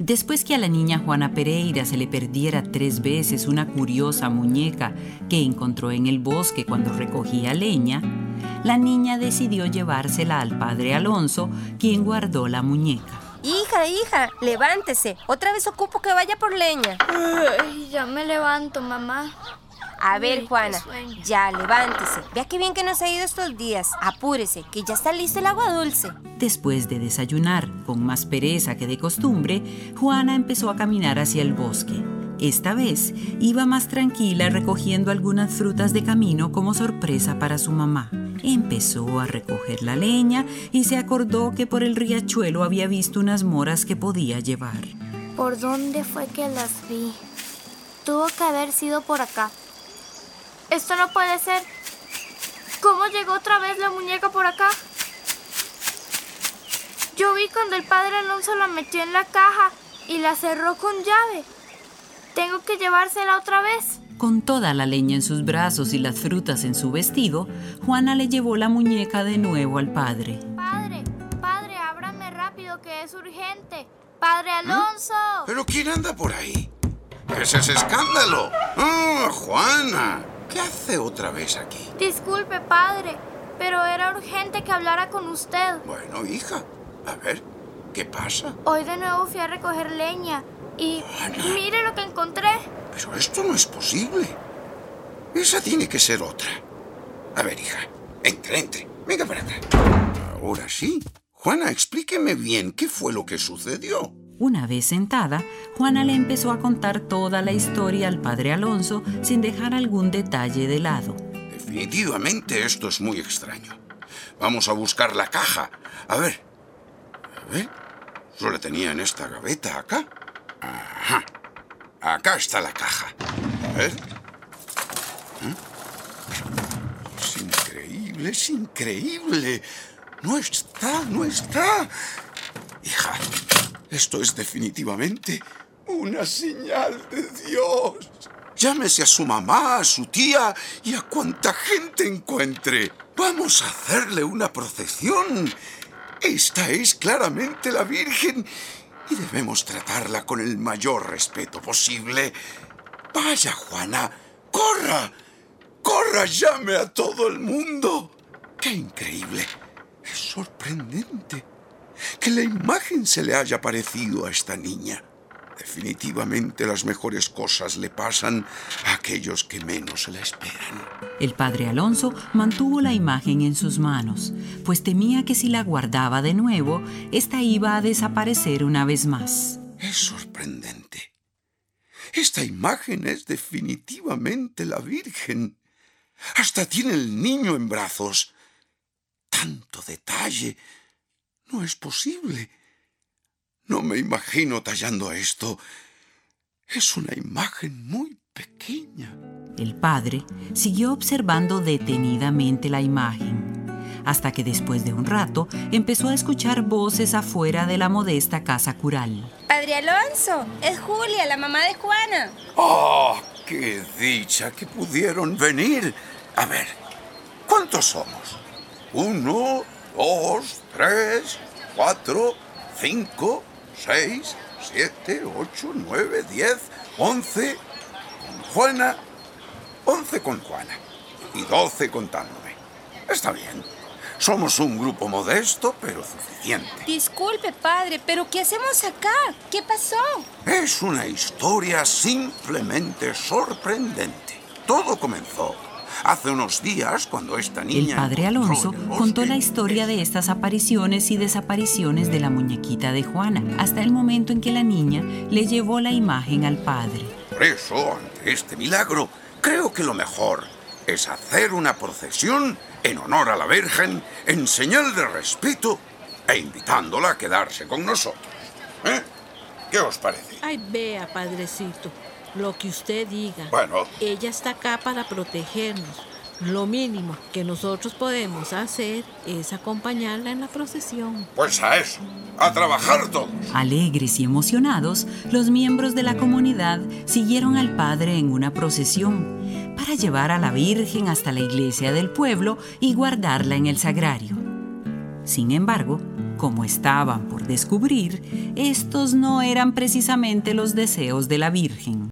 Después que a la niña Juana Pereira se le perdiera 3 veces una curiosa muñeca que encontró en el bosque cuando recogía leña, la niña decidió llevársela al padre Alonso, quien guardó la muñeca. Hija, levántese. Otra vez ocupo que vaya por leña. Ay, ya me levanto, mamá. A ver, Juana, ya, levántese. Vea qué bien que nos ha ido estos días. Apúrese, que ya está listo el agua dulce. Después de desayunar, con más pereza que de costumbre, Juana empezó a caminar hacia el bosque. Esta vez iba más tranquila recogiendo algunas frutas de camino como sorpresa para su mamá. Empezó a recoger la leña y se acordó que por el riachuelo había visto unas moras que podía llevar. ¿Por dónde fue que las vi? Tuvo que haber sido por acá. Esto no puede ser. ¿Cómo llegó otra vez la muñeca por acá? Yo vi cuando el padre Alonso la metió en la caja y la cerró con llave. Tengo que llevársela otra vez. Con toda la leña en sus brazos y las frutas en su vestido, Juana le llevó la muñeca de nuevo al padre. Padre, ábrame rápido que es urgente. ¡Padre Alonso! ¿Pero quién anda por ahí? ¿Qué es ese escándalo? ¡Ah, Juana! ¿Qué hace otra vez aquí? Disculpe, padre, pero era urgente que hablara con usted. Bueno, hija, a ver, ¿qué pasa? Hoy de nuevo fui a recoger leña y Juana. mire lo que encontré. Pero esto no es posible. Esa tiene que ser otra. A ver, hija, entre. Venga para acá. Ahora sí. Juana, explíqueme bien qué fue lo que sucedió. Una vez sentada, Juana le empezó a contar toda la historia al padre Alonso sin dejar algún detalle de lado. Definitivamente esto es muy extraño. Vamos a buscar la caja. A ver. Yo la tenía en esta gaveta acá. Ajá. Acá está la caja. A ver. Es increíble. No está. Hija, esto es definitivamente una señal de Dios. Llámese a su mamá, a su tía y a cuanta gente encuentre. Vamos a hacerle una procesión. Esta es claramente la Virgen y debemos tratarla con el mayor respeto posible. Vaya, Juana, corra, llame a todo el mundo. ¡Qué increíble! Es sorprendente que la imagen se le haya parecido a esta niña. Definitivamente las mejores cosas le pasan a aquellos que menos se la esperan. El padre Alonso mantuvo la imagen en sus manos, pues temía que si la guardaba de nuevo, esta iba a desaparecer una vez más. Es sorprendente. Esta imagen es definitivamente la Virgen. Hasta tiene el niño en brazos. Tanto detalle. No es posible. No me imagino tallando esto. Es una imagen muy pequeña. El padre siguió observando detenidamente la imagen, hasta que después de un rato empezó a escuchar voces afuera de la modesta casa cural. Padre Alonso, es Julia, la mamá de Juana. ¡Oh, qué dicha que pudieron venir! A ver, ¿cuántos somos? 1, 2, 3, 4, 5, 6, 7, 8, 9, 10, 11 con Juana, 11 con Juana y 12 contándome. Está bien. Somos un grupo modesto, pero suficiente. Disculpe, padre, pero ¿qué hacemos acá? ¿Qué pasó? Es una historia simplemente sorprendente. Todo comenzó hace unos días cuando esta niña... El padre Alonso contó la historia de estas apariciones y desapariciones de la muñequita de Juana, hasta el momento en que la niña le llevó la imagen al padre. Por eso, ante este milagro, creo que lo mejor es hacer una procesión en honor a la Virgen, en señal de respeto e invitándola a quedarse con nosotros. ¿Qué os parece? Ay, vea, padrecito, lo que usted diga. Bueno. Ella está acá para protegernos. Lo mínimo que nosotros podemos hacer es acompañarla en la procesión. Pues a eso, a trabajar todos. Alegres y emocionados, los miembros de la comunidad siguieron al padre en una procesión para llevar a la Virgen hasta la iglesia del pueblo y guardarla en el sagrario. Sin embargo, Como estaban por descubrir, estos no eran precisamente los deseos de la Virgen.